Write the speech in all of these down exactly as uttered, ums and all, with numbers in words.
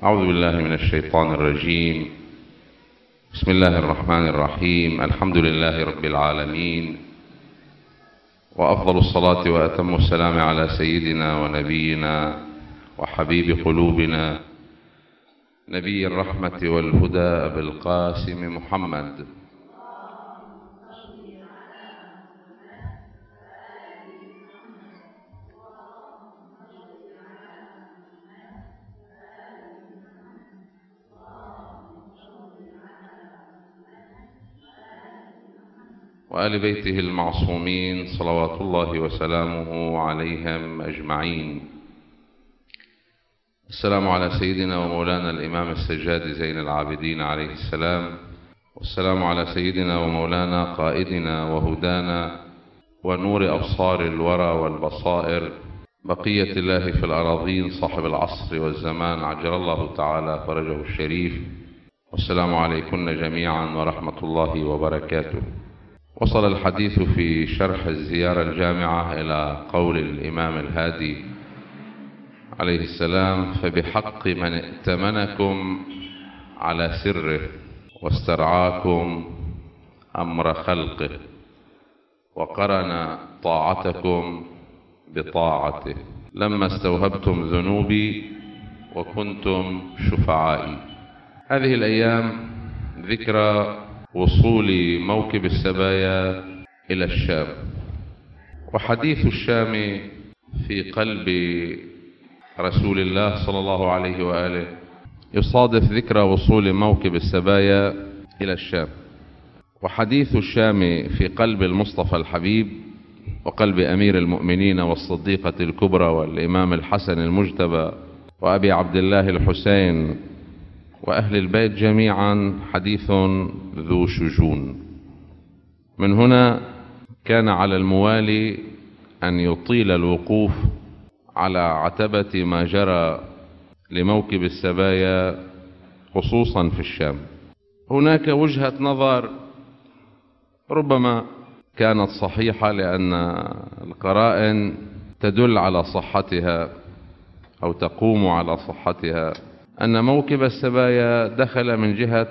أعوذ بالله من الشيطان الرجيم. بسم الله الرحمن الرحيم. الحمد لله رب العالمين، وأفضل الصلاة وأتم السلام على سيدنا ونبينا وحبيب قلوبنا نبي الرحمة والهدى أبي القاسم محمد. وآل بيته المعصومين صلوات الله وسلامه عليهم أجمعين. السلام على سيدنا ومولانا الإمام السجاد زين العابدين عليه السلام، والسلام على سيدنا ومولانا قائدنا وهدانا ونور أبصار الورى والبصائر بقية الله في الأراضين صاحب العصر والزمان عجل الله تعالى فرجه الشريف. والسلام عليكم جميعا ورحمة الله وبركاته. وصل الحديث في شرح الزيارة الجامعة إلى قول الإمام الهادي عليه السلام: فبحق من ائتمنكم على سره واسترعاكم أمر خلقه وقرن طاعتكم بطاعته لما استوهبتم ذنوبي وكنتم شفعائي. هذه الأيام ذكرى وصول موكب السبايا إلى الشام، وحديث الشام في قلب رسول الله صلى الله عليه وآله يصادف ذكرى وصول موكب السبايا إلى الشام. وحديث الشام في قلب المصطفى الحبيب وقلب أمير المؤمنين والصديقة الكبرى والإمام الحسن المجتبى وأبي عبد الله الحسين وأهل البيت جميعا حديث ذو شجون. من هنا كان على الموالي أن يطيل الوقوف على عتبة ما جرى لموكب السبايا خصوصا في الشام. هناك وجهة نظر ربما كانت صحيحة لأن القرائن تدل على صحتها أو تقوم على صحتها، أن موكب السبايا دخل من جهة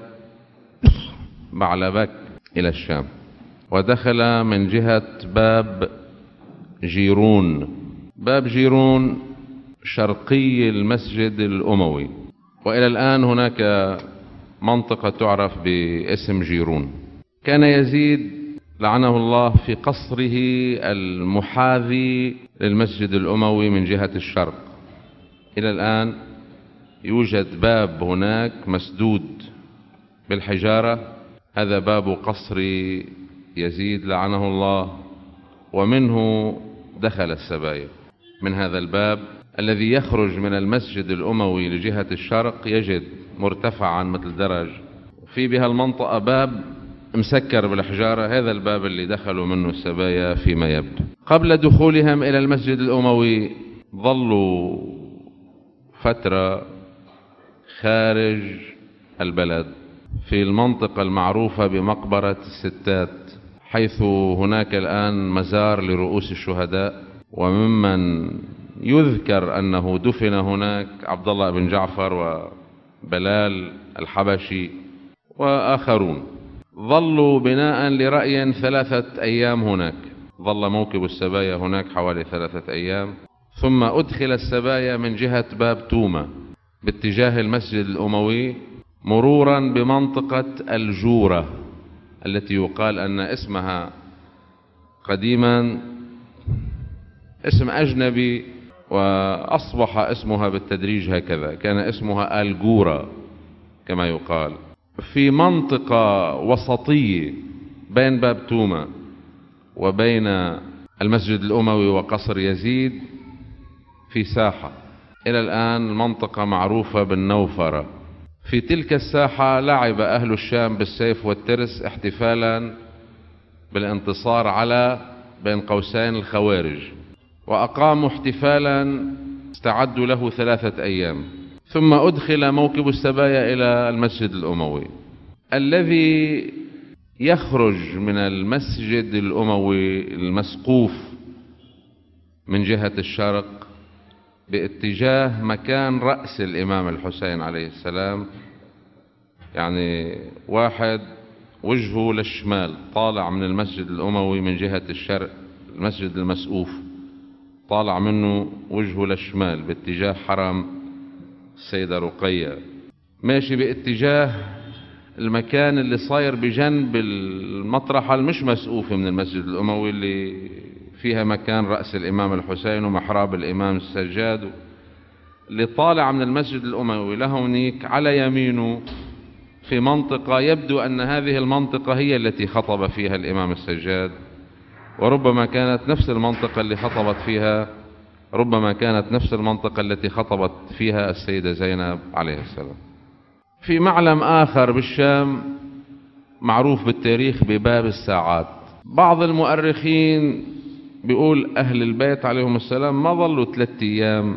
بعلبك إلى الشام، ودخل من جهة باب جيرون. باب جيرون شرقي المسجد الأموي، وإلى الآن هناك منطقة تعرف باسم جيرون. كان يزيد لعنه الله في قصره المحاذي للمسجد الأموي من جهة الشرق. إلى الآن يوجد باب هناك مسدود بالحجارة، هذا باب قصر يزيد لعنه الله، ومنه دخل السبايا. من هذا الباب الذي يخرج من المسجد الأموي لجهة الشرق يجد مرتفعا مثل درج في بها المنطقة باب مسكر بالحجارة، هذا الباب اللي دخلوا منه السبايا فيما يبدو. قبل دخولهم إلى المسجد الأموي ظلوا فترة خارج البلد في المنطقة المعروفة بمقبرة الستات، حيث هناك الآن مزار لرؤوس الشهداء، وممن يذكر أنه دفن هناك عبد الله بن جعفر وبلال الحبشي وآخرون. ظلوا بناء لرأي ثلاثة أيام هناك، ظل موكب السبايا هناك حوالي ثلاثة أيام، ثم أدخل السبايا من جهة باب تومة باتجاه المسجد الأموي مرورا بمنطقة الجورة التي يقال أن اسمها قديما اسم أجنبي وأصبح اسمها بالتدريج هكذا، كان اسمها الجورة كما يقال، في منطقة وسطية بين باب تومة وبين المسجد الأموي وقصر يزيد في ساحة. إلى الآن المنطقة معروفة بالنوفرة. في تلك الساحة لعب أهل الشام بالسيف والترس احتفالا بالانتصار على بين قوسين الخوارج، وأقاموا احتفالا استعدوا له ثلاثة أيام. ثم أدخل موكب السبايا إلى المسجد الأموي. الذي يخرج من المسجد الأموي المسقوف من جهة الشرق باتجاه مكان رأس الإمام الحسين عليه السلام، يعني واحد وجهه للشمال طالع من المسجد الأموي من جهة الشرق، المسجد المسقوف طالع منه وجهه للشمال باتجاه حرم السيدة رقية، ماشي باتجاه المكان اللي صاير بجنب المطرحة المش مسقوفة من المسجد الأموي اللي فيها مكان رأس الإمام الحسين ومحراب الإمام السجاد، اللي طالع من المسجد الأموي لهونيك على يمينه في منطقة يبدو أن هذه المنطقة هي التي خطب فيها الإمام السجاد، وربما كانت نفس المنطقة اللي خطبت فيها ربما كانت نفس المنطقة التي خطبت فيها السيدة زينب عليه السلام. في معلم آخر بالشام معروف بالتاريخ بباب الساعات، بعض المؤرخين بيقول أهل البيت عليهم السلام ما ظلوا ثلاثة أيام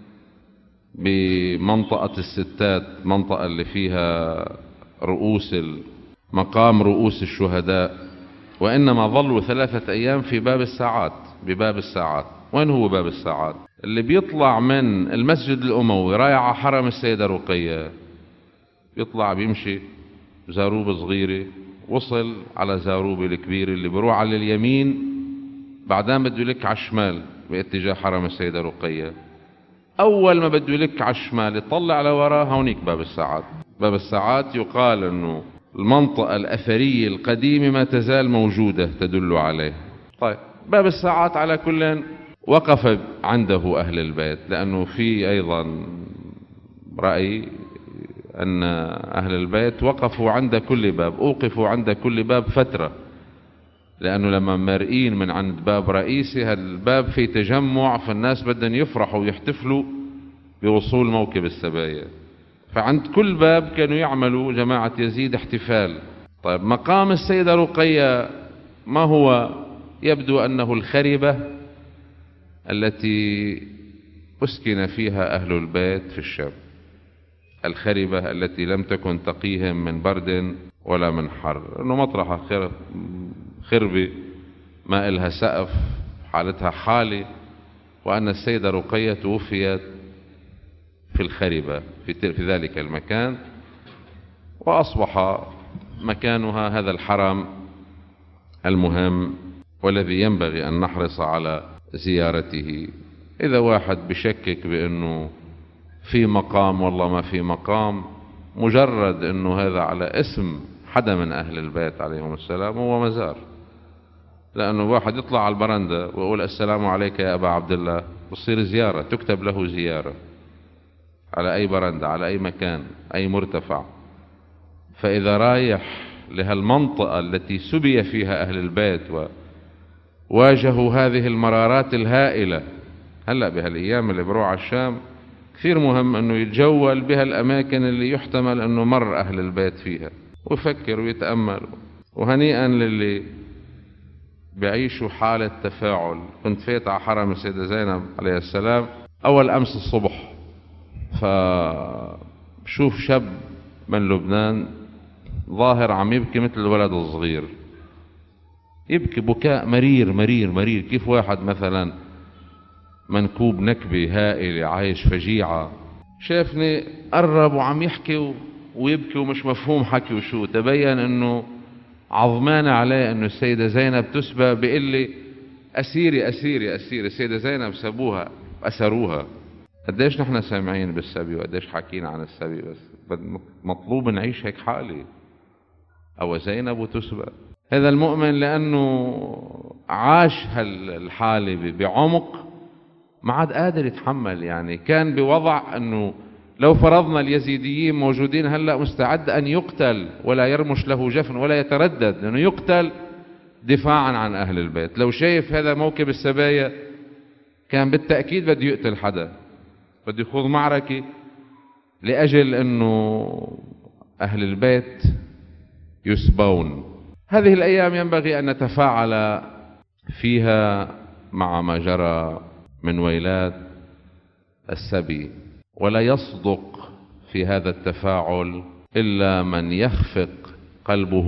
بمنطقة الستات، منطقة اللي فيها رؤوس مقام رؤوس الشهداء، وإنما ظلوا ثلاثة أيام في باب الساعات. بباب الساعات وين هو باب الساعات؟ اللي بيطلع من المسجد الأموي رايح على حرم السيدة رقية، يطلع بيمشي زاروبة صغيرة، وصل على زاروبة الكبيرة اللي بيروح على اليمين، بعدين بده يلك على الشمال باتجاه حرم السيدة رقية. أول ما بده يلك على الشمال يطلع لوراه هونيك باب الساعات. باب الساعات يقال أنه المنطقة الأثرية القديمة ما تزال موجودة تدل عليه. طيب باب الساعات على كل وقف عنده أهل البيت، لأنه في أيضا رأي أن أهل البيت وقفوا عند كل باب، أوقفوا عند كل باب فترة، لأنه لما مرئين من عند باب رئيسي هالباب في تجمع، فالناس بدهم يفرحوا ويحتفلوا بوصول موكب السبايا، فعند كل باب كانوا يعملوا جماعة يزيد احتفال. طيب مقام السيدة رقية ما هو؟ يبدو أنه الخربة التي أسكن فيها أهل البيت في الشام، الخربة التي لم تكن تقيهم من برد ولا من حر، أنه مطرحة خربة ما إلها سقف، حالتها حالة، وأن السيدة رقية توفيت في الخربة في ذلك المكان، وأصبح مكانها هذا الحرم المهم والذي ينبغي أن نحرص على زيارته. إذا واحد بشكك بأنه في مقام والله ما في مقام، مجرد أنه هذا على اسم حدا من أهل البيت عليهم السلام هو مزار، لأنه واحد يطلع على البرندة ويقول السلام عليك يا أبا عبد الله، بصير زيارة، تكتب له زيارة على أي برندة، على أي مكان، أي مرتفع. فإذا رايح لهالمنطقة التي سبي فيها أهل البيت وواجهوا هذه المرارات الهائلة، هلأ بهالأيام اللي بروح على الشام كثير مهم أنه يتجول بها الأماكن اللي يحتمل أنه مر أهل البيت فيها ويفكر ويتأمل. وهنيئا للي بيعيشوا حالة تفاعل. كنت فيت على حرم السيدة زينب عليه السلام أول أمس الصبح، فشوف شاب من لبنان ظاهر عم يبكي مثل الولد الصغير، يبكي بكاء مرير مرير مرير، كيف واحد مثلا منكوب نكبة هائلة عايش فجيعة، شافني قرب وعم يحكي ويبكي ومش مفهوم حكي وشو. تبين انه عظمان عليه انه السيدة زينب تسبى، بيقول لي اسيري اسيري اسيري، السيدة زينب سبوها اسروها. قديش نحن سامعين بالسبي وقديش حكينا عن السبي، بس مطلوب نعيش هيك حالي او زينب وتسبى. هذا المؤمن لانه عاش هالحالة بعمق ما عاد قادر يتحمل، يعني كان بوضع انه لو فرضنا اليزيديين موجودين هلا مستعد ان يقتل ولا يرمش له جفن ولا يتردد، لانه يقتل دفاعا عن اهل البيت. لو شايف هذا موكب السبايا كان بالتأكيد بده يقتل حدا، بده يخوض معركة لأجل أنه أهل البيت يسبون. هذه الأيام ينبغي أن نتفاعل فيها مع ما جرى من ويلات السبي، ولا يصدق في هذا التفاعل إلا من يخفق قلبه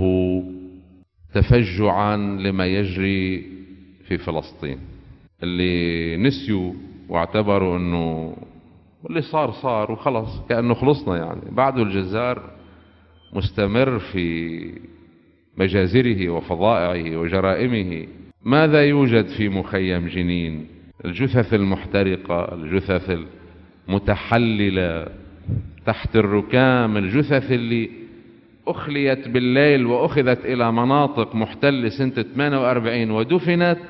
تفجعا لما يجري في فلسطين. اللي نسيوا واعتبروا انه اللي صار صار وخلص كأنه خلصنا. يعني بعده الجزار مستمر في مجازره وفظائعه وجرائمه. ماذا يوجد في مخيم جنين؟ الجثث المحترقة، الجثث المتحللة تحت الركام، الجثث اللي أخليت بالليل وأخذت إلى مناطق محتلة سنة ثمانية وأربعين ودفنت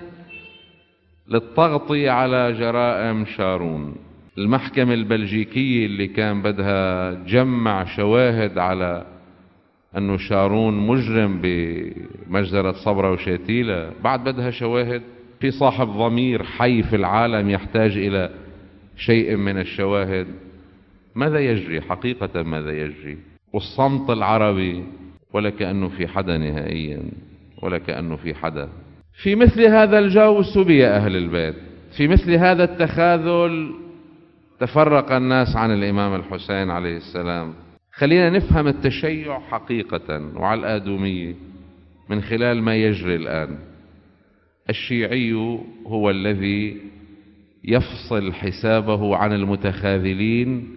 للتغطية على جرائم شارون. المحكمة البلجيكية اللي كان بدها تجمع شواهد على أنه شارون مجرم بمجزرة صبرا وشاتيلة، بعد بدها شواهد. في صاحب ضمير حي في العالم يحتاج إلى شيء من الشواهد. ماذا يجري حقيقة؟ ماذا يجري؟ والصمت العربي ولا كأنه في حدا نهائيا، ولا كأنه في حدا. في مثل هذا الجو سبي أهل البيت. في مثل هذا التخاذل تفرق الناس عن الإمام الحسين عليه السلام. خلينا نفهم التشيع حقيقة وعلى الآدمية من خلال ما يجري الآن. الشيعي هو الذي يفصل حسابه عن المتخاذلين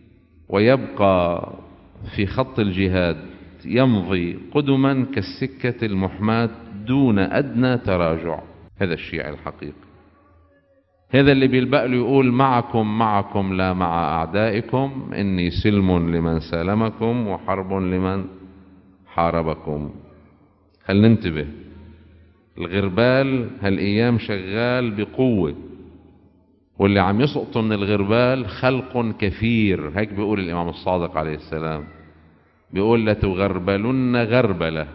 ويبقى في خط الجهاد، يمضي قدما كالسكة المحماة دون أدنى تراجع. هذا الشيعي الحقيقي، هذا اللي بيلبق له يقول معكم معكم لا مع أعدائكم، إني سلم لمن سالمكم وحرب لمن حاربكم. هل ننتبه؟ الغربال هالأيام شغال بقوة، واللي عم يسقطوا من الغربال خلق كثير. هيك بيقول الإمام الصادق عليه السلام، بيقول لتغربلن غربلة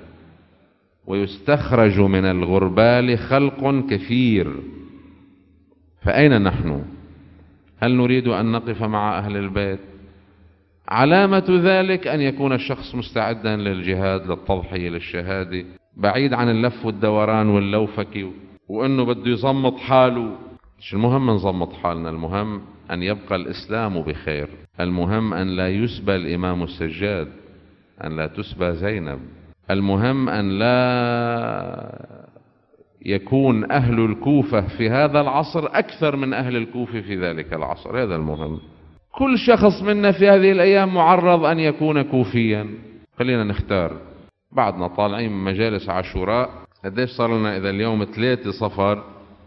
ويستخرج من الغربال خلق كثير. فأين نحن؟ هل نريد أن نقف مع أهل البيت؟ علامة ذلك أن يكون الشخص مستعدا للجهاد، للتضحية، للشهادة، بعيد عن اللف والدوران واللوفكة، وأنه بده يضمط حاله. مش المهم نضمط حالنا، المهم أن يبقى الإسلام بخير. المهم أن لا يسبى الإمام السجاد، أن لا تسبى زينب. المهم أن لا يكون أهل الكوفة في هذا العصر أكثر من أهل الكوفة في ذلك العصر. هذا المهم. كل شخص منا في هذه الأيام معرض أن يكون كوفيا. خلينا نختار. بعدنا طالعين من مجالس عاشوراء. قديش صار لنا؟ إذا اليوم ثلاثة صفر،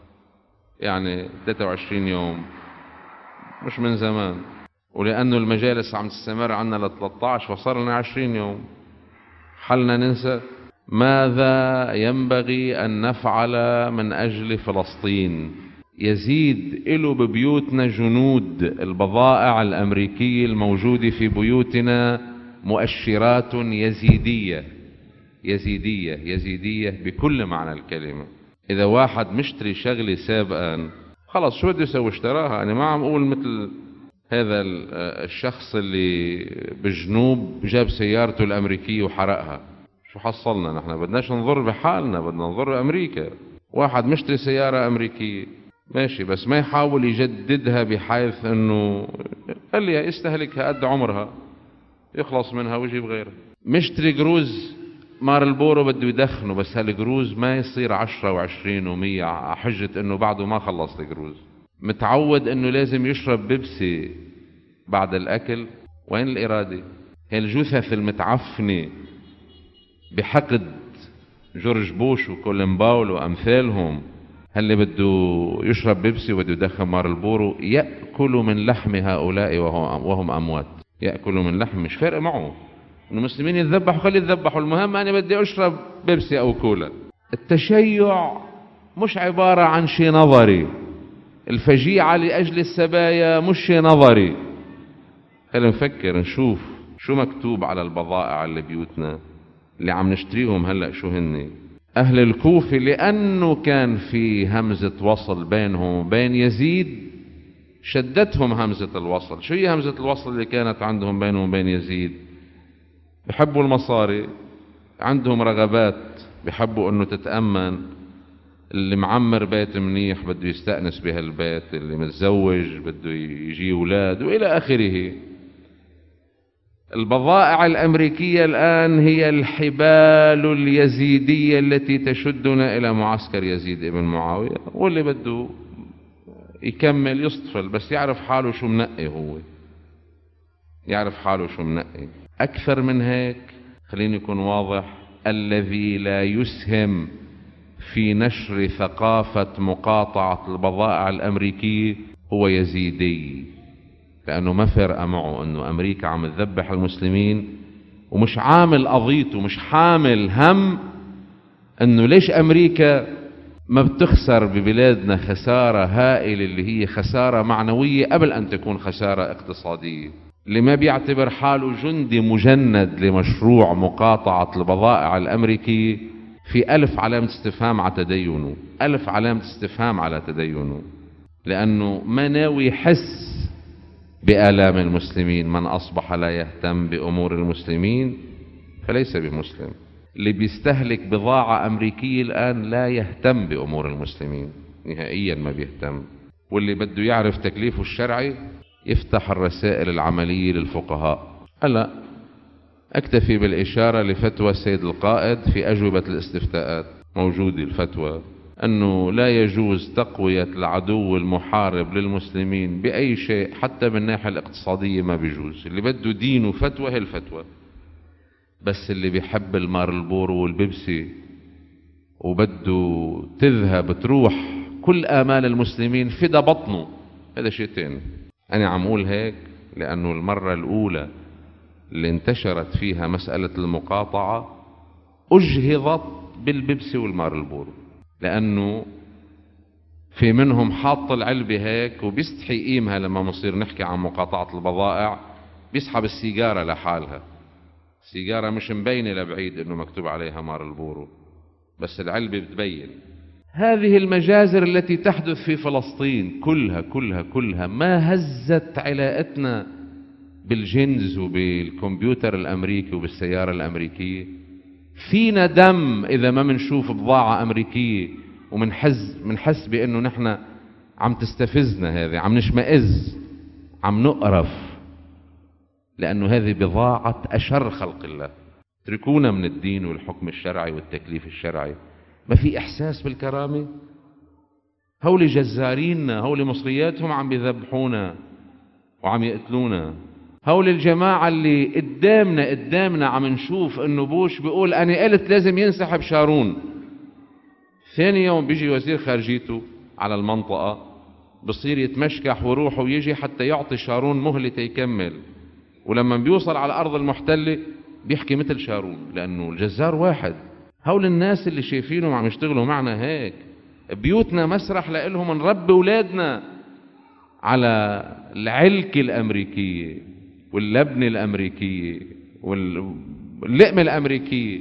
يعني ثلاثة وعشرين يوم، مش من زمان. ولأنه المجالس عم تستمر عنا ل ثلاثة عشر فصار لنا عشرين يوم. حلنا ننسى؟ ماذا ينبغي أن نفعل من أجل فلسطين؟ يزيد له ببيوتنا جنود. البضائع الأمريكية الموجودة في بيوتنا مؤشرات يزيدية يزيدية يزيدية بكل معنى الكلمة. إذا واحد مشتري شغلة سابقا خلص شو بده يسوي؟ اشتراها. أنا ما عم أقول مثل هذا الشخص اللي بالجنوب جاب سيارته الأمريكية وحرقها. شو حصلنا نحن؟ بدناش نضر بحالنا، بدنا نضر أمريكا. واحد مشتري سيارة أمريكية ماشي، بس ما يحاول يجددها بحيث أنه خليها يستهلكها قد عمرها، يخلص منها ويجيب غيرها. مشتري جروز مار البورو بده يدخنه، بس هالجروز ما يصير عشرة وعشرين ومية على حجة أنه بعده ما خلص الجروز. متعود أنه لازم يشرب بيبسي بعد الأكل. وين الإرادة؟ هي الجثث المتعفنة بحقد جورج بوش وكولين باول وأمثالهم، هل بده يشرب بيبسي وبده يدخن مارلبورو يأكل من لحم هؤلاء وهم أموات. يأكل من لحم، مش فارق معه المسلمين يتذبحوا، خلي يتذبحوا، المهم أنا بدي أشرب بيبسي أو كولا. التشيع مش عبارة عن شيء نظري. الفجيعة لأجل السبايا مش شيء نظري. خلينا نفكر نشوف شو مكتوب على البضائع اللي بيوتنا اللي عم نشتريهم هلأ. شو هن؟ أهل الكوفة لأنه كان في همزة وصل بينهم وبين يزيد شدتهم همزة الوصل. شو هي همزة الوصل اللي كانت عندهم بينهم وبين يزيد؟ بحبوا المصاري، عندهم رغبات، بحبوا انه تتأمن. اللي معمر بيت منيح بده يستأنس بهالبيت، اللي متزوج بده يجي أولاد وإلى آخره. البضائع الأمريكية الآن هي الحبال اليزيدية التي تشدنا إلى معسكر يزيد ابن معاوية، واللي بده يكمل يصطفل، بس يعرف حاله شو منقي، هو يعرف حاله شو منقي. أكثر من هيك خليني يكون واضح، الذي لا يسهم في نشر ثقافة مقاطعة البضائع الأمريكية هو يزيدي، لأنه ما فرق معه أنه أمريكا عم تذبح المسلمين ومش عامل قضيته، مش حامل هم أنه ليش أمريكا ما بتخسر ببلادنا خسارة هائلة اللي هي خسارة معنوية قبل أن تكون خسارة اقتصادية. اللي ما بيعتبر حاله جندي مجند لمشروع مقاطعة البضائع الأمريكية في ألف علامة استفهام على تدينه، ألف علامة استفهام على تدينه، لأنه ما ناوي يحس بآلام المسلمين. من أصبح لا يهتم بأمور المسلمين فليس بمسلم. اللي بيستهلك بضاعة أمريكية الآن لا يهتم بأمور المسلمين نهائيا، ما بيهتم. واللي بده يعرف تكليفه الشرعي يفتح الرسائل العملية للفقهاء. ألا أكتفي بالإشارة لفتوى السيد القائد في أجوبة الاستفتاءات، موجودة الفتوى أنه لا يجوز تقوية العدو المحارب للمسلمين بأي شيء، حتى من الناحية الاقتصادية ما بيجوز. اللي بده دين وفتوى هي الفتوى. بس اللي بيحب المارلبورو والبيبسي وبده تذهب تروح كل آمال المسلمين فدا بطنه، هذا شيء تاني. أنا عم أقول هيك لأنه المرة الأولى اللي انتشرت فيها مسألة المقاطعة أجهضت بالبيبسي والمارلبورو، لأنه في منهم حاط العلبة هيك وبيستحي قيمها. لما مصير نحكي عن مقاطعة البضائع بيسحب السيجارة لحالها، السيجارة مش مبينة لبعيد انه مكتوب عليها مارلبورو، بس العلبة بتبين. هذه المجازر التي تحدث في فلسطين كلها كلها كلها ما هزت علاقتنا بالجنز وبالكمبيوتر الأمريكي وبالسيارة الأمريكية. فينا دم إذا ما منشوف بضاعة أمريكية ومنحز منحس بأنه نحن عم تستفزنا، هذه عم نشمئز، عم نقرف، لأنه هذه بضاعة أشر خلق الله. اتركونا من الدين والحكم الشرعي والتكليف الشرعي. ما في إحساس بالكرامة. هولي جزاريننا، هولي مصرياتهم عم بيذبحونا وعم يقتلونا. هول الجماعة اللي قدامنا قدامنا عم نشوف انه بوش بيقول انا قلت لازم ينسحب شارون، ثاني يوم بيجي وزير خارجيته على المنطقة بصير يتمشكح ويروح ويجي حتى يعطي شارون مهلة يكمل، ولما بيوصل على الأرض المحتلة بيحكي مثل شارون لأنه الجزار واحد. هول الناس اللي شايفينهم عم يشتغلوا معنا هيك، بيوتنا مسرح لإلهم نربي أولادنا على العلكة الأمريكية واللبنة الأمريكية واللقمة الأمريكية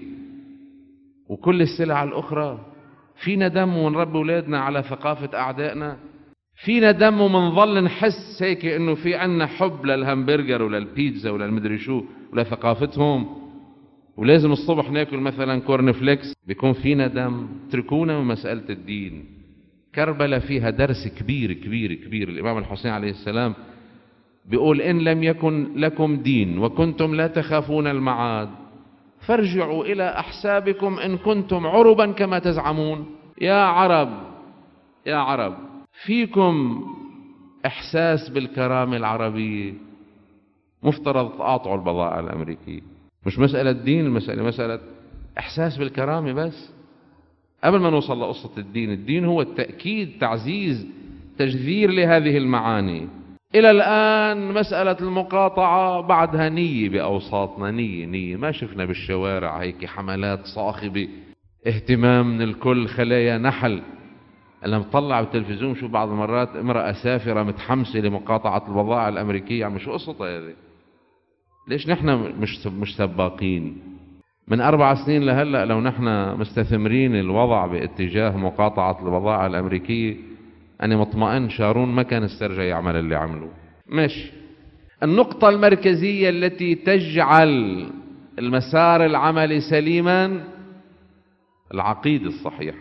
وكل السلع الأخرى. فينا دم ونربي أولادنا على ثقافة أعدائنا. فينا دم ومنظل نحس هيك إنه في عنا حب للهمبرجر وللبيتزا وللمدري شو ولثقافتهم، ولازم الصبح ناكل مثلا كورن فليكس. بيكون فينا دم. اتركونا من مسألة الدين. كربلاء فيها درس كبير كبير كبير. الإمام الحسين عليه السلام بيقول إن لم يكن لكم دين وكنتم لا تخافون المعاد فارجعوا إلى أحسابكم إن كنتم عربا كما تزعمون. يا عرب يا عرب فيكم إحساس بالكرامة العربية، مفترض تقاطعوا البضائع الأمريكية. مش مسألة دين، المسألة مسألة إحساس بالكرامة بس. قبل ما نوصل لقصة الدين، الدين هو التأكيد، تعزيز، تجذير لهذه المعاني. إلى الآن مسألة المقاطعة بعدها نية بأوساطنا، نية نية. ما شفنا بالشوارع هيك حملات صاخبة، اهتمام من الكل، خلايا نحل. أنا مطلع بالتلفزيون شو بعض المرات امرأة سافرة متحمسة لمقاطعة البضائع الأمريكية. عم شو قصتها هذه؟ ليش نحن مش مش سباقين؟ من أربع سنين لهلأ لو نحن مستثمرين الوضع باتجاه مقاطعة البضائع الأمريكية أنا مطمئن شارون ما كان استرجع يعمل اللي عمله. ماشي. النقطة المركزية التي تجعل المسار العملي سليما العقيدة الصحيحة.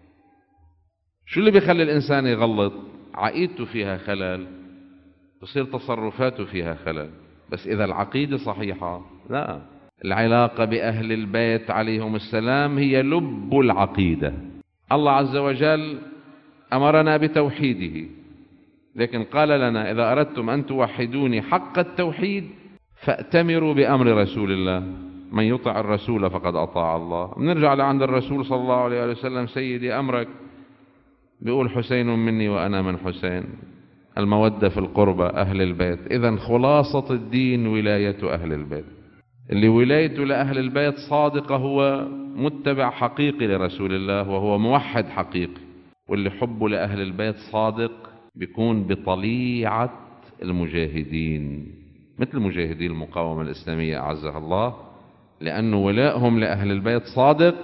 شو اللي بيخلي الإنسان يغلط؟ عقيدته فيها خلل تصير تصرفاته فيها خلل. بس إذا العقيدة صحيحة لا. العلاقة بأهل البيت عليهم السلام هي لب العقيدة. الله عز وجل أمرنا بتوحيده لكن قال لنا إذا أردتم أن توحدوني حق التوحيد فأتمروا بأمر رسول الله، من يطع الرسول فقد أطاع الله. نرجع لعند الرسول صلى الله عليه وسلم: سيدي أمرك، بيقول حسين مني وأنا من حسين، المودة في القربة، أهل البيت. إذن خلاصة الدين ولاية أهل البيت. اللي ولايته لأهل البيت صادقة هو متبع حقيقي لرسول الله وهو موحد حقيقي، واللي حبه لأهل البيت صادق بيكون بطليعة المجاهدين، مثل مجاهدي المقاومة الإسلامية أعزها الله، لأنه ولائهم لأهل البيت صادق،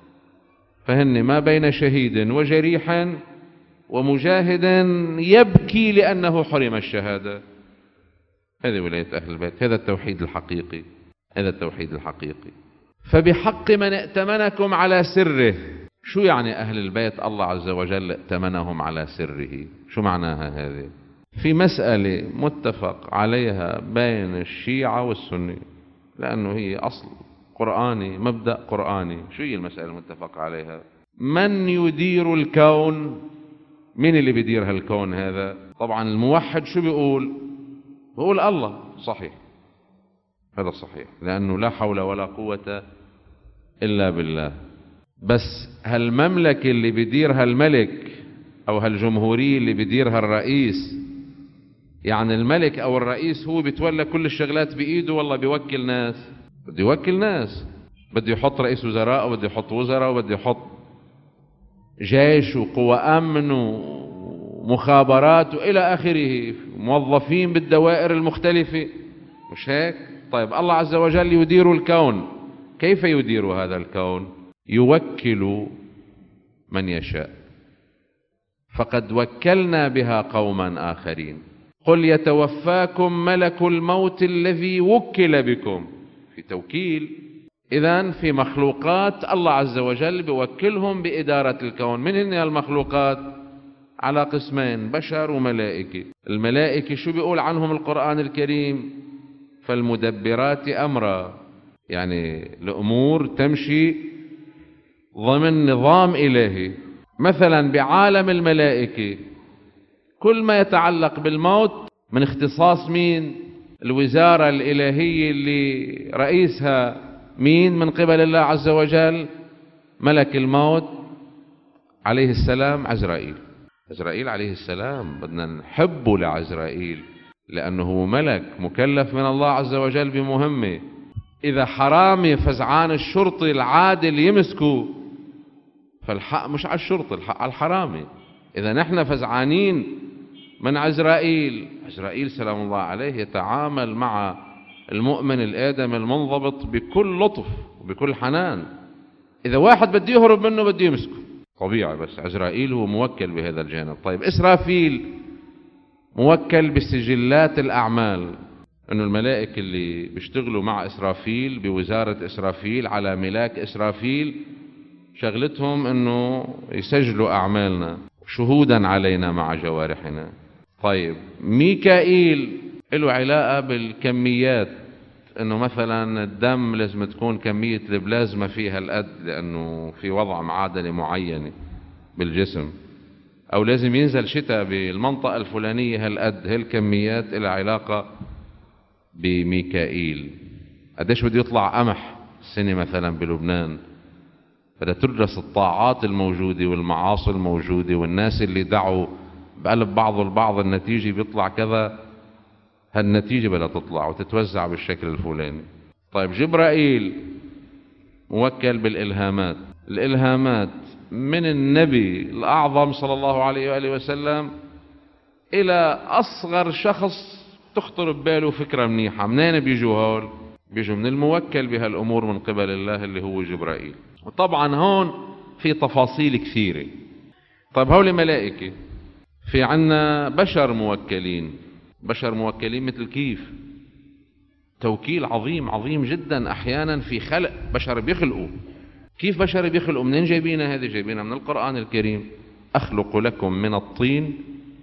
فهن ما بين شهيد وجريح ومجاهد يبكي لأنه حرم الشهادة. هذه ولاية أهل البيت، هذا التوحيد الحقيقي، هذا التوحيد الحقيقي. فبحق من ائتمنكم على سره. شو يعني أهل البيت الله عز وجل ائتمنهم على سره؟ شو معناها هذه؟ في مسألة متفق عليها بين الشيعة والسنة، لأنه هي أصل قرآني، مبدأ قرآني. شو هي المسألة المتفق عليها؟ من يدير الكون؟ مين اللي بيدير هالكون هذا؟ طبعا الموحد شو بيقول؟ بيقول الله، صحيح، هذا صحيح، لأنه لا حول ولا قوة إلا بالله. بس هالمملكة اللي بيديرها الملك أو هالجمهورية اللي بيديرها الرئيس، يعني الملك أو الرئيس هو بيتولى كل الشغلات بإيده والله بيوكل ناس؟ بده يوكل ناس، بده يحط رئيس وزراء وبده يحط وزراء وبده يحط جيش وقوى أمن ومخابرات وإلى آخره، موظفين بالدوائر المختلفة، مش هيك؟ طيب الله عز وجل يدير الكون، كيف يدير هذا الكون؟ يوكل من يشاء. فقد وكلنا بها قوما آخرين، قل يتوفاكم ملك الموت الذي وكل بكم. في توكيل. إذن في مخلوقات الله عز وجل بيوكلهم بإدارة الكون. من هن المخلوقات؟ على قسمين، بشر وملائكة. الملائكة شو بيقول عنهم القرآن الكريم؟ فالمدبرات أمرا، يعني الأمور تمشي ضمن نظام إلهي. مثلا بعالم الملائكة كل ما يتعلق بالموت من اختصاص مين؟ الوزارة الإلهية اللي رئيسها مين من قبل الله عز وجل؟ ملك الموت عليه السلام، عزرائيل. عزرائيل عليه السلام بدنا نحبه لعزرائيل، لأنه هو ملك مكلف من الله عز وجل بمهمة. إذا حرامي فزعان الشرطي العادل يمسكه، فالحق مش على الشرطي، الحق على الحرامي. إذا نحن فزعانين من عزرائيل، عزرائيل سلام الله عليه يتعامل مع المؤمن الآدمي المنضبط بكل لطف وبكل حنان. إذا واحد بده يهرب منه بده يمسكه طبيعي، بس عزرائيل هو موكل بهذا الجانب. طيب إسرافيل موكل بسجلات الأعمال، إنه الملائكة اللي بيشتغلوا مع إسرافيل بوزارة إسرافيل على ملاك إسرافيل شغلتهم إنه يسجلوا أعمالنا شهودا علينا مع جوارحنا. طيب ميكائيل له علاقة بالكميات، إنه مثلا الدم لازم تكون كمية البلازما فيها القد، لأنه في وضع معادلة معينة بالجسم، أو لازم ينزل شتاء بالمنطقة الفلانية هالقد. هالكميات لها علاقة بميكائيل. قديش بده يطلع قمح السنة مثلا بلبنان، بدها تدرس الطاعات الموجودة والمعاصي الموجودة والناس اللي دعوا بقلب بعض البعض، النتيجة بيطلع كذا، هالنتيجة بدها تطلع وتتوزع بالشكل الفلاني. طيب جبرائيل موكل بالإلهامات. الإلهامات من النبي الأعظم صلى الله عليه وآله وسلم إلى أصغر شخص تخطر بباله فكرة منيحة. منين بيجوا هول؟ بيجوا من الموكل بهالأمور من قبل الله اللي هو جبرائيل. وطبعا هون في تفاصيل كثيرة. طيب هول ملائكة، في عنا بشر موكلين. بشر موكلين مثل كيف؟ توكيل عظيم عظيم جدا. أحيانا في خلق بشر بيخلقوا. كيف بشر بيخلقوا؟ منين جايبينها هذه؟ جايبينها من القرآن الكريم. أخلق لكم من الطين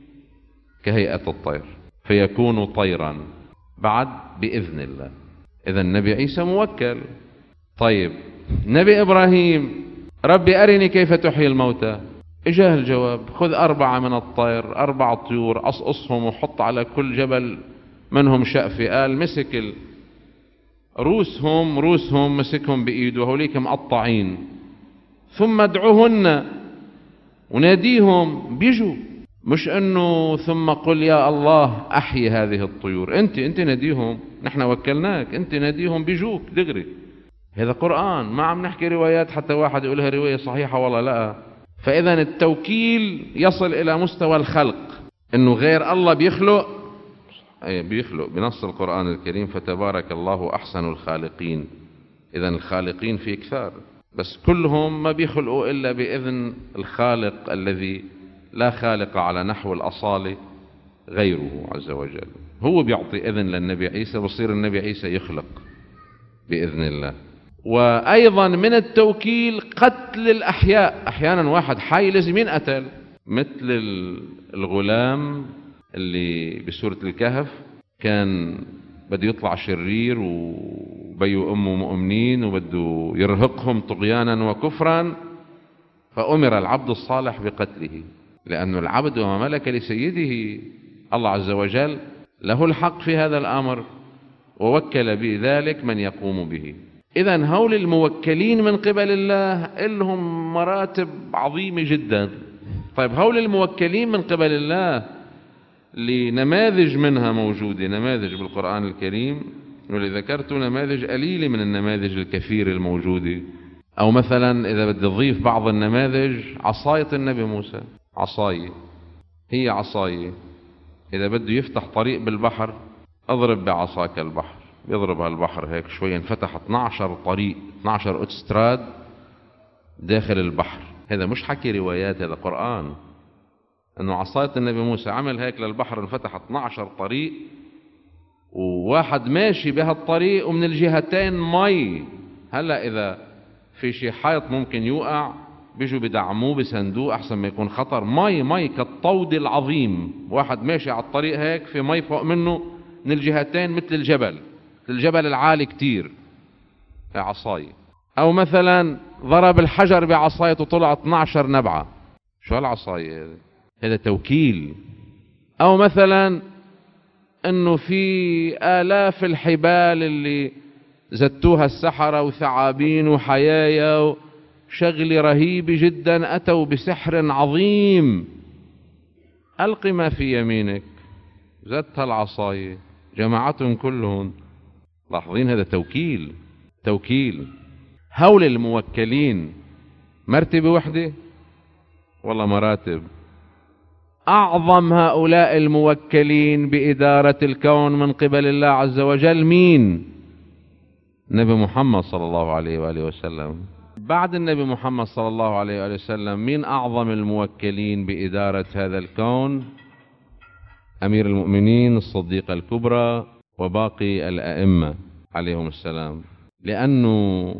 كهيئة الطير فيكون طيرا بعد بإذن الله. إذا النبي عيسى موكل. طيب نبي إبراهيم، ربي أرني كيف تحيي الموتى. اجاه الجواب: خذ أربعة من الطير، أربع طيور، قصقصهم وحط على كل جبل منهم شقفة. قال مسك ال... روسهم روسهم مسكهم بإيده وهوليك مقطعين، ثم ادعوهن وناديهم بيجوا. مش انه ثم قل يا الله احيي هذه الطيور، انت انت ناديهم، نحن وكلناك، انت ناديهم بيجوك دغري. هذا قرآن، ما عم نحكي روايات حتى واحد يقولها رواية صحيحة والله لا. فإذا التوكيل يصل إلى مستوى الخلق، إنه غير الله بيخلق، أي بيخلق بنص القرآن الكريم: فتبارك الله أحسن الخالقين. إذا الخالقين في كثار، بس كلهم ما بيخلقوا إلا بإذن الخالق الذي لا خالق على نحو الأصالة غيره عز وجل. هو بيعطي إذن للنبي عيسى، بصير النبي عيسى يخلق بإذن الله. وأيضا من التوكيل قتل الأحياء. أحيانا واحد حي لازم ينقتل، مثل الغلام اللي بسورة الكهف كان بده يطلع شرير وبيو أمه مؤمنين وبده يرهقهم طغيانا وكفرا، فأمر العبد الصالح بقتله، لأن العبد وما ملك لسيده. الله عز وجل له الحق في هذا الأمر، ووكل بذلك من يقوم به. إذن هول الموكلين من قبل الله لهم مراتب عظيمة جدا. طيب هول الموكلين من قبل الله لنماذج منها موجودة، نماذج بالقرآن الكريم، واللي ذكرت نماذج قليلة من النماذج الكثيرة الموجودة. أو مثلا إذا بدي أضيف بعض النماذج، عصاية النبي موسى، عصاية هي عصاية، إذا بده يفتح طريق بالبحر أضرب بعصاك البحر، بيضربها البحر هيك شوي، انفتح اثني عشر طريق، اثني عشر اوتستراد داخل البحر. هذا مش حكي روايات، هذا قرآن. انه عصاية النبي موسى عمل هيك للبحر، انفتح اثني عشر طريق، وواحد ماشي بهالطريق ومن الجهتين مي. هلا اذا في شي حيط ممكن يوقع، بيجوا بدعموه بصندوق احسن ما يكون خطر. مي مي كالطود العظيم، واحد ماشي على الطريق هيك في مي فوق منه من الجهتين مثل الجبل، الجبل العالي كتير، عصاية. او مثلا ضرب الحجر بعصايته وطلع اثني عشر نبعة. شو هالعصاية هذه؟ هذا توكيل. او مثلا انه في آلاف الحبال اللي زتوها السحرة وثعابين وحيايا، شغلة رهيبة جدا، اتوا بسحر عظيم. الق ما في يمينك، زتها العصاية جماعتهم كلهم. لاحظين هذا توكيل، توكيل. هول الموكلين مرتبة وحدة والله مراتب. أعظم هؤلاء الموكلين بإدارة الكون من قبل الله عز وجل مين؟ نبي محمد صلى الله عليه وآله وسلم. بعد النبي محمد صلى الله عليه وآله وسلم مين أعظم الموكلين بإدارة هذا الكون؟ أمير المؤمنين الصديقة الكبرى وباقي الأئمة عليهم السلام، لأنه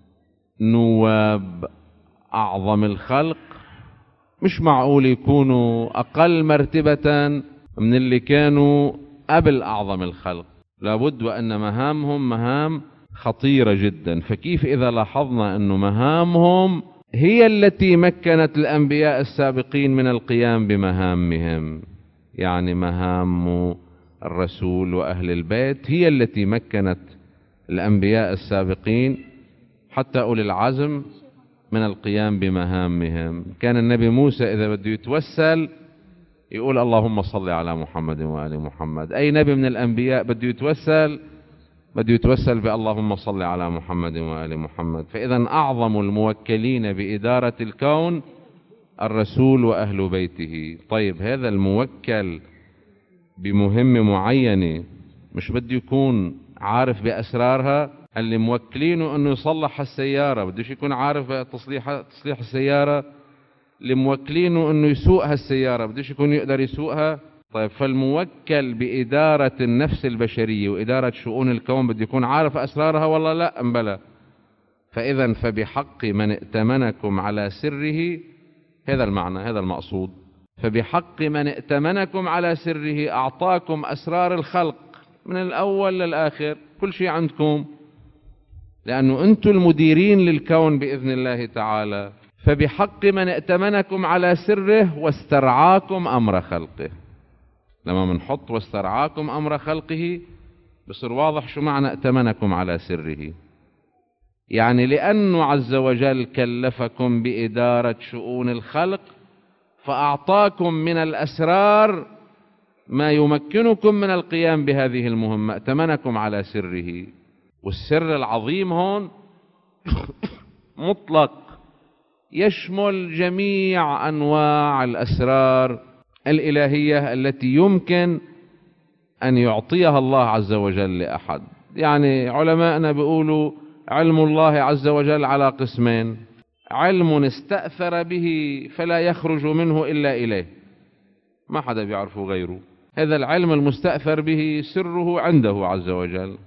نواب أعظم الخلق مش معقول يكونوا أقل مرتبة من اللي كانوا قبل أعظم الخلق. لابد وأن مهامهم مهام خطيرة جدا. فكيف إذا لاحظنا أن مهامهم هي التي مكنت الأنبياء السابقين من القيام بمهامهم، يعني مهام الرسول وأهل البيت هي التي مكنت الأنبياء السابقين حتى أولي العزم من القيام بمهامهم. كان النبي موسى إذا بده يتوسل يقول اللهم صل على محمد وآل محمد. أي نبي من الأنبياء بده يتوسل بده يتوسل باللهم صل على محمد وآل محمد. فإذا أعظم الموكلين بإدارة الكون الرسول وأهل بيته. طيب هذا الموكل بمهمة معينة مش بده يكون عارف بأسرارها. اللي موكلينه انه يصلح السيارة بدوش يكون عارف تصليح تصليح السيارة. اللي موكلينه انه يسوق هالسيارة بدوش يكون يقدر يسوقها. طيب فالموكل بإدارة النفس البشرية وإدارة شؤون الكون بده يكون عارف أسرارها والله لا أمبلا. فإذا فبحق من ائتمنكم على سره، هذا المعنى، هذا المقصود. فبحق من ائتمنكم على سره أعطاكم أسرار الخلق من الأول للآخر، كل شيء عندكم، لأنه أنتم المديرين للكون بإذن الله تعالى. فبحق من ائتمنكم على سره واسترعاكم أمر خلقه. لما منحط واسترعاكم أمر خلقه بصير واضح شو معنى ائتمنكم على سره. يعني لأنه عز وجل كلفكم بإدارة شؤون الخلق فأعطاكم من الأسرار ما يمكنكم من القيام بهذه المهمة، ائتمنكم على سره. والسر العظيم هون مطلق، يشمل جميع أنواع الأسرار الإلهية التي يمكن أن يعطيها الله عز وجل لأحد. يعني علماءنا بيقولوا علم الله عز وجل على قسمين: علم استأثر به فلا يخرج منه إلا إليه، ما حدا بيعرفه غيره، هذا العلم المستأثر به سره عنده عز وجل.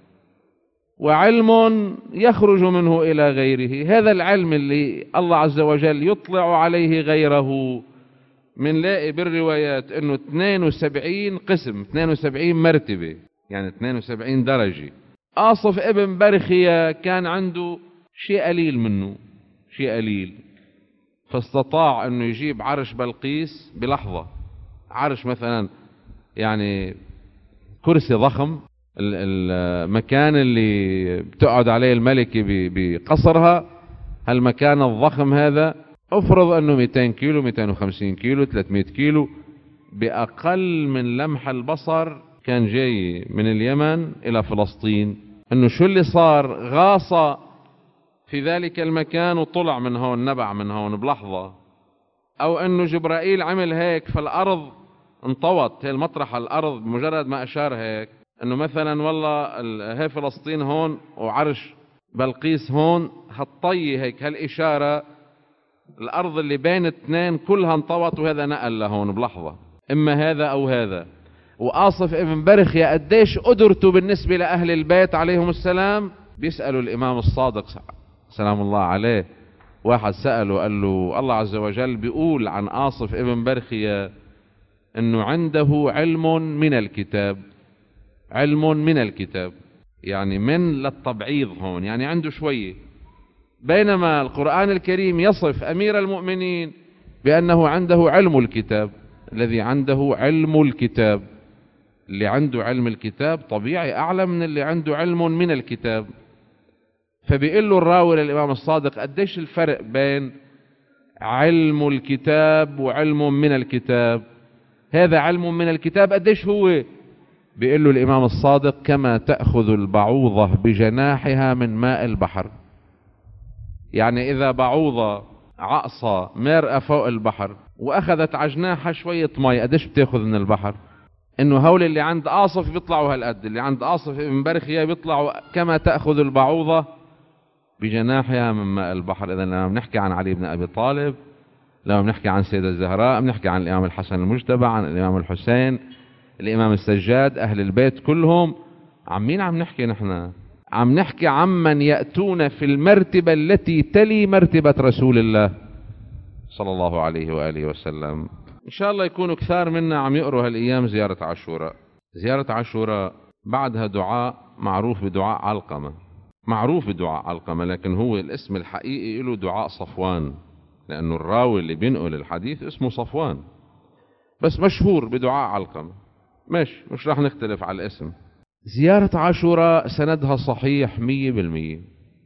وعلم يخرج منه إلى غيره، هذا العلم اللي الله عز وجل يطلع عليه غيره. منلاقي بالروايات انه اثنين وسبعين قسم، اثنين وسبعين مرتبة، يعني اثنين وسبعين درجة. آصف ابن برخية كان عنده شيء قليل منه، شيء قليل، فاستطاع انه يجيب عرش بلقيس بلحظة. عرش مثلا يعني كرسي ضخم، المكان اللي بتقعد عليه الملكة بقصرها، هالمكان الضخم هذا افرض انه مئتين كيلو، مئتين وخمسين كيلو، ثلاثمئة كيلو، باقل من لمح البصر كان جاي من اليمن الى فلسطين. انه شو اللي صار؟ غاص في ذلك المكان وطلع من هون، نبع من هون بلحظة. او انه جبرائيل عمل هيك فالارض انطوت، هي المطرح الارض بمجرد ما اشار هيك انه مثلا والله هي فلسطين هون وعرش بلقيس هون، هالطي هيك هالاشارة الارض اللي بين اثنين كلها انطوت، وهذا نقل لهون بلحظة، اما هذا او هذا. وآصف ابن برخية قديش قدرته بالنسبة لأهل البيت عليهم السلام. بيسألوا الإمام الصادق سلام الله عليه، واحد سأله قال له الله عز وجل بيقول عن آصف ابن برخية انه عنده علم من الكتاب، علم من الكتاب، يعني من للتبعيض هون، يعني عنده شوية. بينما القرآن الكريم يصف أمير المؤمنين بأنه عنده علم الكتاب. الذي عنده علم الكتاب، اللي عنده علم الكتاب طبيعي أعلى من اللي عنده علم من الكتاب. فبيقول له الراوي للإمام الصادق قديش الفرق بين علم الكتاب وعلم من الكتاب؟ هذا علم من الكتاب قديش هو؟ بيقول له الإمام الصادق كما تأخذ البعوضة بجناحها من ماء البحر. يعني إذا بعوضة عقصة مرقة فوق البحر وأخذت عجناحها شوية مي، قديش بتاخذ من البحر؟ إنه هول اللي عند آصف بيطلعوا هالقد، اللي عند آصف ابن برخية بيطلعوا كما تأخذ البعوضة بجناحها من ماء البحر. إذا لما بنحكي عن علي بن أبي طالب، لما بنحكي عن سيدة الزهراء، بنحكي عن الإمام الحسن المجتبى، عن الإمام الحسين، الإمام السجاد، أهل البيت كلهم، عن مين عم نحكي نحن؟ عم نحكي عمن يأتون في المرتبة التي تلي مرتبة رسول الله صلى الله عليه وآله وسلم. إن شاء الله يكونوا كثار منا عم يقروا هالأيام زيارة عاشوراء. زيارة عاشوراء بعدها دعاء معروف بدعاء علقمة، معروف بدعاء علقمة، لكن هو الاسم الحقيقي له دعاء صفوان، لأنه الراوي اللي بينقل الحديث اسمه صفوان، بس مشهور بدعاء علقمة. مش مش راح نختلف على الاسم. زيارة عاشوراء سندها صحيح مية بالمية،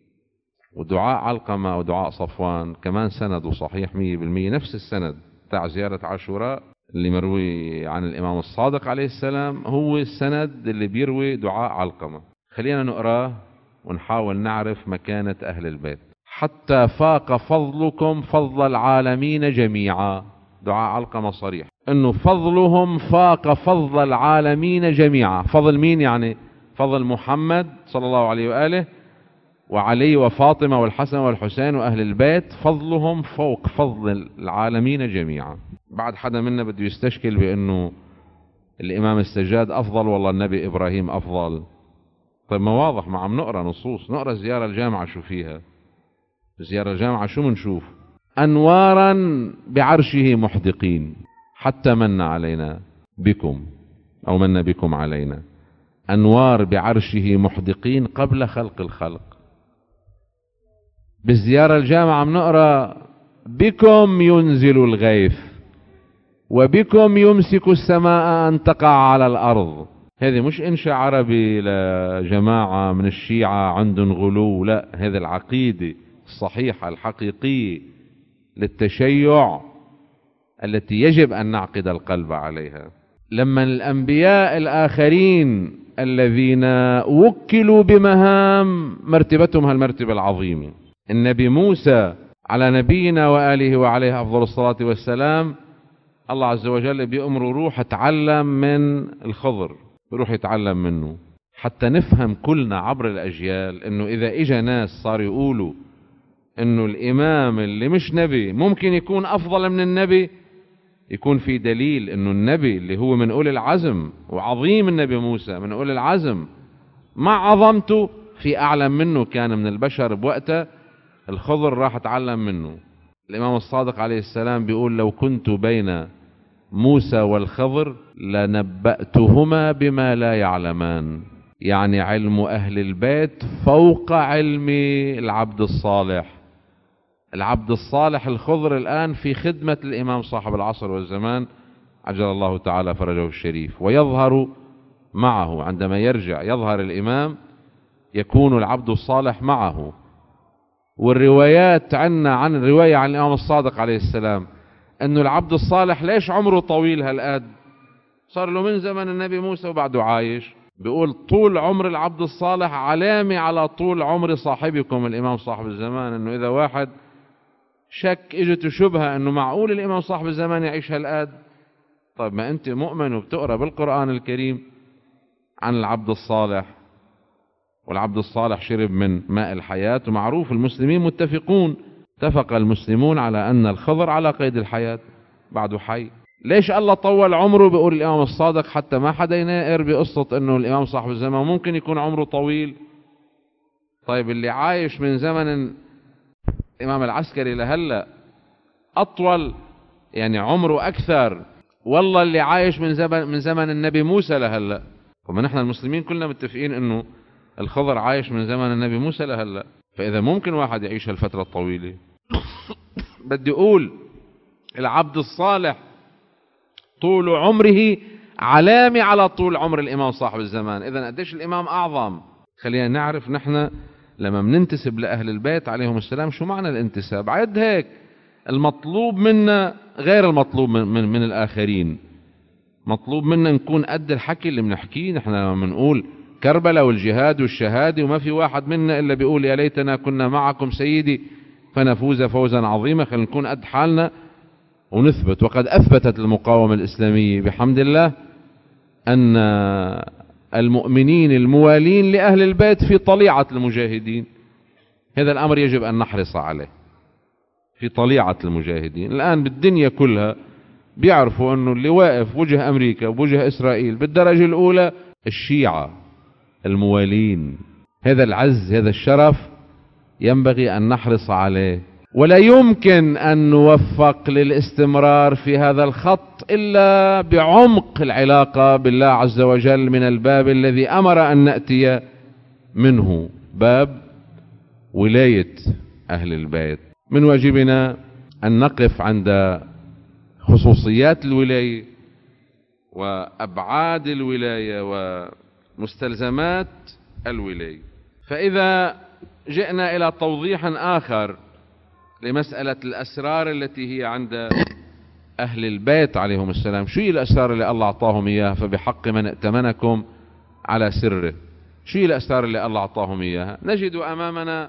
ودعاء علقمة ودعاء صفوان كمان سنده صحيح مية بالمية. نفس السند بتاع زيارة عاشوراء اللي مروي عن الإمام الصادق عليه السلام هو السند اللي بيروي دعاء علقمة. خلينا نقراه ونحاول نعرف مكانة أهل البيت. حتى فاق فضلكم فضل العالمين جميعا. دعاء علقمة صريح انه فضلهم فاق فضل العالمين جميعا. فضل مين يعني؟ فضل محمد صلى الله عليه وآله وعلي وفاطمة والحسن والحسين وأهل البيت، فضلهم فوق فضل العالمين جميعا. بعد حدا منا بده يستشكل بأنه الإمام السجاد أفضل، والله النبي إبراهيم أفضل. طيب ما واضح، ما عم نقرأ نصوص، نقرأ الزيارة الجامعة شو فيها. الزيارة الجامعة شو منشوف؟ أنوارا بعرشه محدقين حتى من علينا بكم أو من بكم علينا. أنوار بعرشه محدقين قبل خلق الخلق. بالزيارة الجامعة عم نقرأ بكم ينزل الغيث وبكم يمسك السماء أن تقع على الأرض. هذه مش إنشاء عربي لجماعة من الشيعة عندهم غلو، لا، هذه العقيدة الصحيحة الحقيقية للتشيع التي يجب أن نعقد القلب عليها. لما الأنبياء الآخرين الذين وكلوا بمهام مرتبتهم هالمرتبة العظيمة، النبي موسى على نبينا وآله وعليه أفضل الصلاة والسلام، الله عز وجل بيأمره روح اتعلم من الخضر، بيروح يتعلم منه، حتى نفهم كلنا عبر الأجيال انه اذا اجا ناس صار يقولوا انه الامام اللي مش نبي ممكن يكون افضل من النبي، يكون في دليل انه النبي اللي هو من اولي العزم، وعظيم النبي موسى من اولي العزم، مع عظمته في اعلم منه كان من البشر بوقته، الخضر راح اتعلم منه. الامام الصادق عليه السلام بيقول لو كنت بين موسى والخضر لنبأتهما بما لا يعلمان، يعني علم أهل البيت فوق علم العبد الصالح. العبد الصالح الخضر الآن في خدمة الإمام صاحب العصر والزمان عجل الله تعالى فرجه الشريف، ويظهر معه عندما يرجع يظهر الإمام يكون العبد الصالح معه. والروايات عنا عن الرواية عن الإمام الصادق عليه السلام أنه العبد الصالح ليش عمره طويل هالقد، صار له من زمن النبي موسى وبعده عايش. بيقول طول عمر العبد الصالح علامة على طول عمر صاحبكم الإمام صاحب الزمان، أنه إذا واحد شك اجته شبهة أنه معقول الإمام صاحب الزمان يعيش هالقد، طيب ما أنت مؤمن وبتقرأ بالقرآن الكريم عن العبد الصالح، والعبد الصالح شرب من ماء الحياة، ومعروف المسلمين متفقون، اتفق المسلمون على أن الخضر على قيد الحياة بعده حي. ليش الله طول عمره؟ بيقول الإمام الصادق حتى ما حدا يناقر بقصة أنه الإمام صاحب الزمان ممكن يكون عمره طويل. طيب اللي عايش من زمن الإمام العسكري لهلا أطول، يعني عمره أكثر، والله اللي عايش من زمن من زمن النبي موسى لهلا. وما نحن المسلمين كلنا متفقين أنه الخضر عايش من زمن النبي موسى لهلا، فإذا ممكن واحد يعيش هالفترة الطويلة بدي أقول العبد الصالح طول عمره علامة على طول عمر الإمام صاحب الزمان. إذا قديش الإمام أعظم. خلينا نعرف نحن لما مننتسب لأهل البيت عليهم السلام شو معنى الانتساب. عد هيك المطلوب منا غير المطلوب من, من, من الآخرين. مطلوب منا نكون قد الحكي اللي بنحكيه. نحن لما بنقول كربلاء والجهاد والشهادة وما في واحد منا إلا بيقول يا ليتنا كنا معكم سيدي فنفوز فوزا عظيما، خلينا نكون قد حالنا ونثبت. وقد أثبتت المقاومة الإسلامية بحمد الله أن المؤمنين الموالين لأهل البيت في طليعة المجاهدين. هذا الأمر يجب أن نحرص عليه، في طليعة المجاهدين. الآن بالدنيا كلها بيعرفوا أنه اللي واقف وجه أمريكا ووجه إسرائيل بالدرجة الأولى الشيعة الموالين. هذا العز هذا الشرف ينبغي أن نحرص عليه، ولا يمكن أن نوفق للاستمرار في هذا الخط إلا بعمق العلاقة بالله عز وجل من الباب الذي أمر أن نأتي منه، باب ولاية أهل البيت. من واجبنا أن نقف عند خصوصيات الولاية وأبعاد الولاية ومستلزمات الولاية. فإذا جئنا إلى توضيح آخر لمسألة الأسرار التي هي عند أهل البيت عليهم السلام، شو هي الأسرار اللي الله أعطاهم إياها؟ فبحق من ائتمنكم على سره. شو هي الأسرار اللي الله أعطاهم إياها؟ نجد أمامنا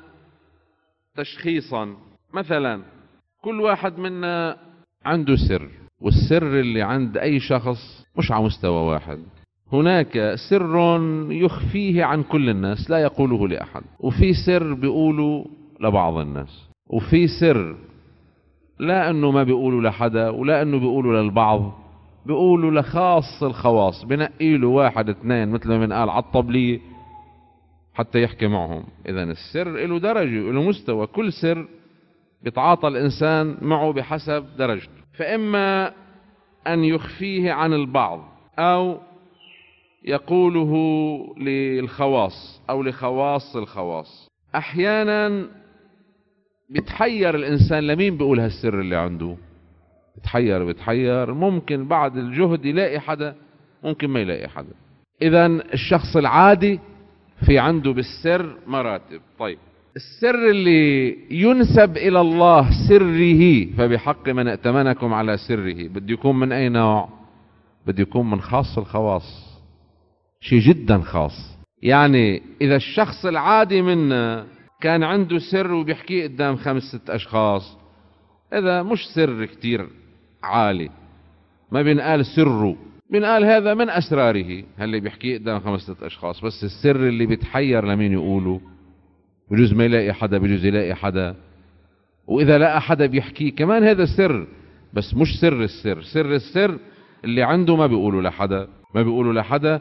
تشخيصا. مثلا كل واحد منا عنده سر، والسر اللي عند أي شخص مش على مستوى واحد. هناك سر يخفيه عن كل الناس لا يقوله لأحد، وفي سر بيقوله لبعض الناس، وفي سر لا أنه ما بيقوله لحدا ولا أنه بيقوله للبعض، بيقوله لخاص الخواص، بنقيله واحد اثنين مثل ما بنقال على الطبلية حتى يحكي معهم. إذن السر له درجة له مستوى، كل سر بيتعاطى الإنسان معه بحسب درجته. فإما أن يخفيه عن البعض أو يقوله للخواص أو لخواص الخواص. أحيانا بيتحير الإنسان لمين بيقول هالسر اللي عنده، بيتحير بيتحير ممكن بعد الجهد يلاقي حدا، ممكن ما يلاقي حدا. إذا الشخص العادي في عنده بالسر مراتب. طيب السر اللي ينسب إلى الله سره، فبحق من ائتمنكم على سره، بده يكون من أي نوع؟ بده يكون من خاص الخواص، شيء جدا خاص. يعني إذا الشخص العادي منا كان عنده سر وبيحكيه قدام خمس ست أشخاص، هذا مش سر كتير عالي، ما بينقال سره، بينقال هذا من أسراره اللي بيحكيه قدام خمس ست أشخاص. بس السر اللي بيتحير لمين يقوله، بجوز ما يلاقي حدا، بجوز يلاقي حدا، وإذا لقى حدا بيحكيه كمان هذا سر، بس مش سر السر. سر السر اللي عنده ما بيقوله لحدا، ما بيقوله لحدا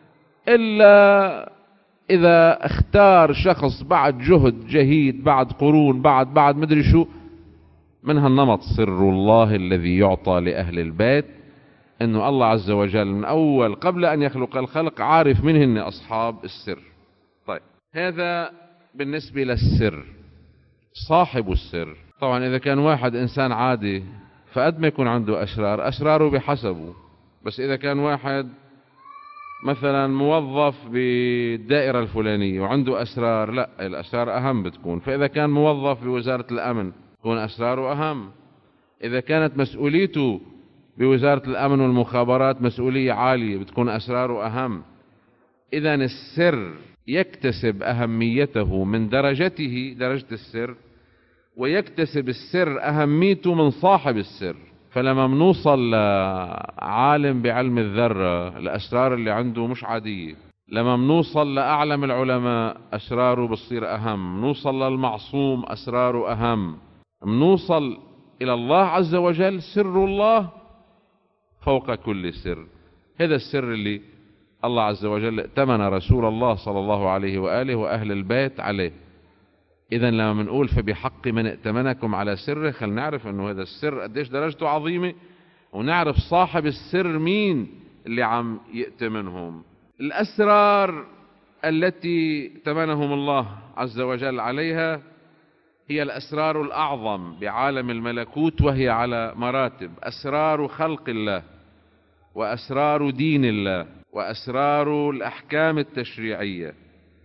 إلا إذا اختار شخص بعد جهد جهيد، بعد قرون، بعد بعد مدري شو، من هالنمط. سر الله الذي يعطى لأهل البيت، إنه الله عز وجل من أول قبل أن يخلق الخلق عارف من هن أصحاب السر. طيب هذا بالنسبة للسر. صاحب السر طبعا إذا كان واحد إنسان عادي فقد ما يكون عنده أسرار، أسراره بحسبه. بس إذا كان واحد مثلا موظف بالدائرة الفلانية وعنده أسرار، لا، الأسرار أهم بتكون. فإذا كان موظف بوزارة الأمن تكون أسراره أهم. إذا كانت مسؤوليته بوزارة الأمن والمخابرات مسؤولية عالية بتكون أسراره أهم. إذا السر يكتسب أهميته من درجته، درجة السر، ويكتسب السر أهميته من صاحب السر. فلما بنوصل لعالم بعلم الذرة الأسرار اللي عنده مش عادية، لما بنوصل لأعلم العلماء أسراره بتصير أهم، بنوصل للمعصوم أسراره أهم، بنوصل إلى الله عز وجل سر الله فوق كل سر. هذا السر اللي الله عز وجل ائتمن رسول الله صلى الله عليه وآله وأهل البيت عليه. إذا لما بنقول فبحق من ائتمنكم على سره، خلينا نعرف أنه هذا السر قديش درجته عظيمة، ونعرف صاحب السر مين اللي عم يأتمنهم. الأسرار التي ائتمنهم الله عز وجل عليها هي الأسرار الأعظم بعالم الملكوت، وهي على مراتب: أسرار خلق الله، وأسرار دين الله، وأسرار الأحكام التشريعية،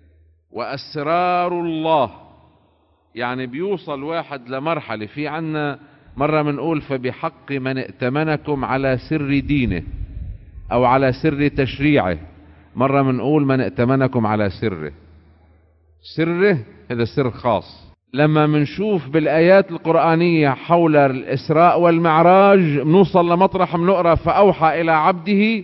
وأسرار الله. يعني بيوصل واحد لمرحلة، في عنا مرة منقول فبحق من ائتمنكم على سر دينه أو على سر تشريعه، مرة منقول من ائتمنكم على سره. سره هذا سر خاص. لما منشوف بالآيات القرآنية حول الإسراء والمعراج بنوصل لمطرح منقرأ فأوحى إلى عبده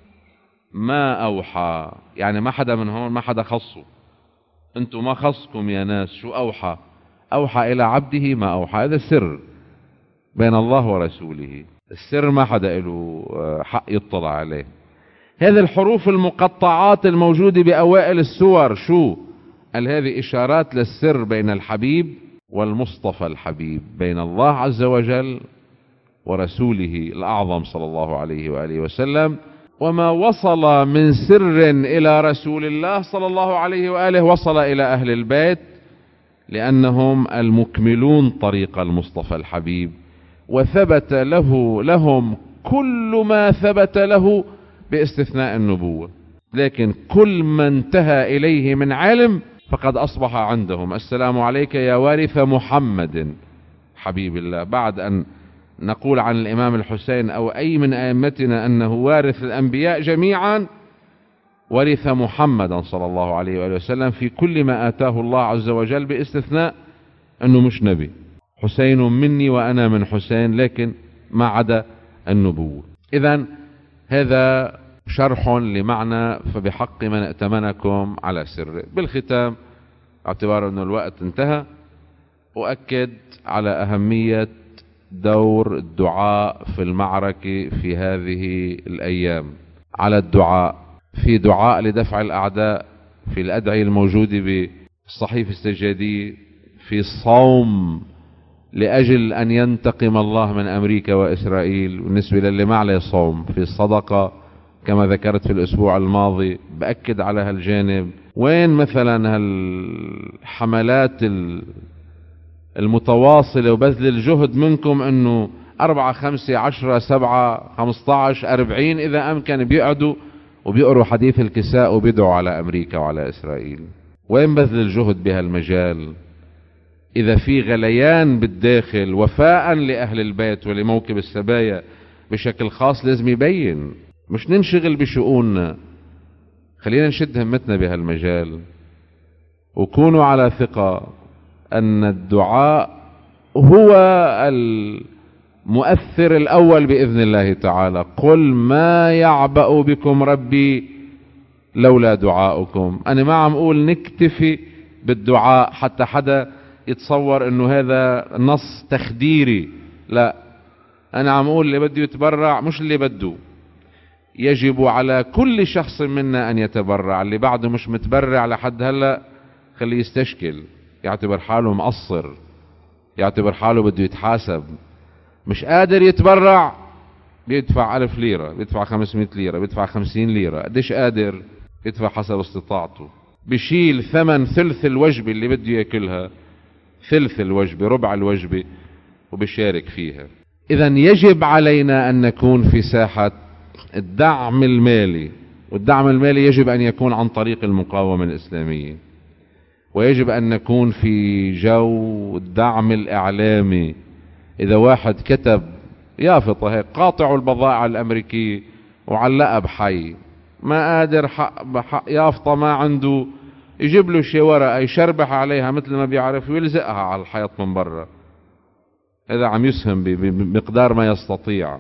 ما أوحى. يعني ما حدا من هون ما حدا خصه، انتم ما خصكم يا ناس، شو أوحى؟ أوحى إلى عبده ما أوحى. هذا سر بين الله ورسوله، السر ما حدا له حق يطلع عليه. هذه الحروف المقطعات الموجودة بأوائل السور شو؟ قال هذه إشارات للسر بين الحبيب والمصطفى الحبيب، بين الله عز وجل ورسوله الأعظم صلى الله عليه وآله وسلم. وما وصل من سر إلى رسول الله صلى الله عليه وآله وصل إلى أهل البيت، لأنهم المكملون طريق المصطفى الحبيب، وثبت له لهم كل ما ثبت له باستثناء النبوة. لكن كل ما انتهى إليه من علم فقد أصبح عندهم. السلام عليك يا وارث محمد حبيب الله. بعد أن نقول عن الإمام الحسين أو أي من أئمتنا أنه وارث الأنبياء جميعا، ورث محمدا صلى الله عليه وآله وسلم في كل ما آتاه الله عز وجل، باستثناء أنه مش نبي. حسين مني وأنا من حسين، لكن ما عدا النبوة. إذن هذا شرح لمعنى فبحق من ائتمنكم على سره. بالختام، اعتبار أن الوقت انتهى، أؤكد على أهمية دور الدعاء في المعركة في هذه الأيام. على الدعاء، في دعاء لدفع الأعداء، في الأدعية الموجودة بالصحيفة السجادية، في الصوم لأجل أن ينتقم الله من أمريكا وإسرائيل، بالنسبة للي ما عليه صوم، في الصدقة كما ذكرت في الأسبوع الماضي. بأكد على هالجانب. وين مثلا هالحملات المتواصلة وبذل الجهد منكم انه اربعة خمسة عشرة سبعة خمسة عشر اربعين اذا امكن بيقعدوا وبيقروا حديث الكساء وبيدعوا على امريكا وعلى اسرائيل. وين بذل الجهد بهالمجال؟ اذا في غليان بالداخل وفاء لاهل البيت ولموكب السبايا بشكل خاص لازم يبين، مش ننشغل بشؤوننا. خلينا نشد همتنا بهالمجال، وكونوا على ثقة ان الدعاء هو المؤثر الاول باذن الله تعالى. قل ما يعبأ بكم ربي لولا دعاؤكم. انا ما عم اقول نكتفي بالدعاء حتى حدا يتصور انه هذا نص تخديري، لا، انا عم اقول اللي بده يتبرع مش اللي بده، يجب على كل شخص منا ان يتبرع. اللي بعده مش متبرع لحد هلا خليه يستشكل، يعتبر حاله مقصر، يعتبر حاله بده يتحاسب. مش قادر يتبرع بيدفع ألف ليرة، بيدفع خمسمائة ليرة، بيدفع خمسين ليرة. قديش قادر يدفع حسب استطاعته. بيشيل ثمن ثلث الوجبة اللي بده ياكلها، ثلث الوجبة، ربع الوجبة، وبيشارك فيها. اذا يجب علينا ان نكون في ساحة الدعم المالي، والدعم المالي يجب ان يكون عن طريق المقاومة الاسلامية، ويجب ان نكون في جو الدعم الاعلامي. اذا واحد كتب يافطة هيك قاطعوا البضائع الامريكية وعلقها بحي، ما قادر حق بحق يافطة ما عنده، يجيب له شي ورقة يشربح عليها مثل ما بيعرف ويلزقها على الحيط من برا. هذا عم يسهم بمقدار ما يستطيع.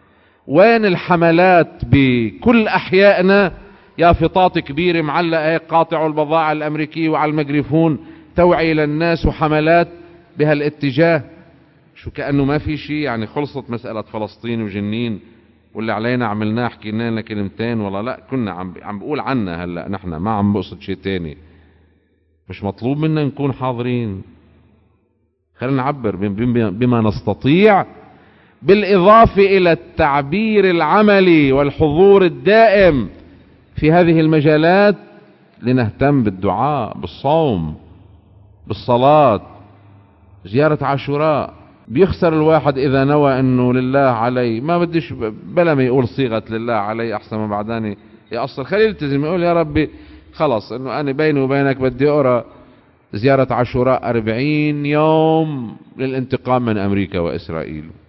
وين الحملات بكل احيائنا؟ يافطات كبيرة معلقة هيك قاطعوا البضائع الامريكية وعلى الميكروفون توعية للناس وحملات بهالاتجاه. شو كأنه ما في شيء؟ يعني خلصت مسألة فلسطين وجنين واللي علينا عملناه، حكينا لنا كلمتين والله. لا، كنا عم عم بقول عنا هلا، نحن ما عم بقصد شيء تاني. مش مطلوب منا نكون حاضرين؟ خلينا نعبر بما نستطيع، بالإضافة إلى التعبير العملي والحضور الدائم في هذه المجالات. لنهتم بالدعاء، بالصوم، بالصلاة، زيارة عاشوراء. بيخسر الواحد إذا نوى أنه لله علي، ما بديش بلا ما يقول صيغة لله علي أحسن ما بعداني يقصر. خليه يلتزم، يقول يا ربي خلص أنه أنا بيني وبينك بدي أقرأ زيارة عاشوراء أربعين يوم للانتقام من أمريكا وإسرائيل.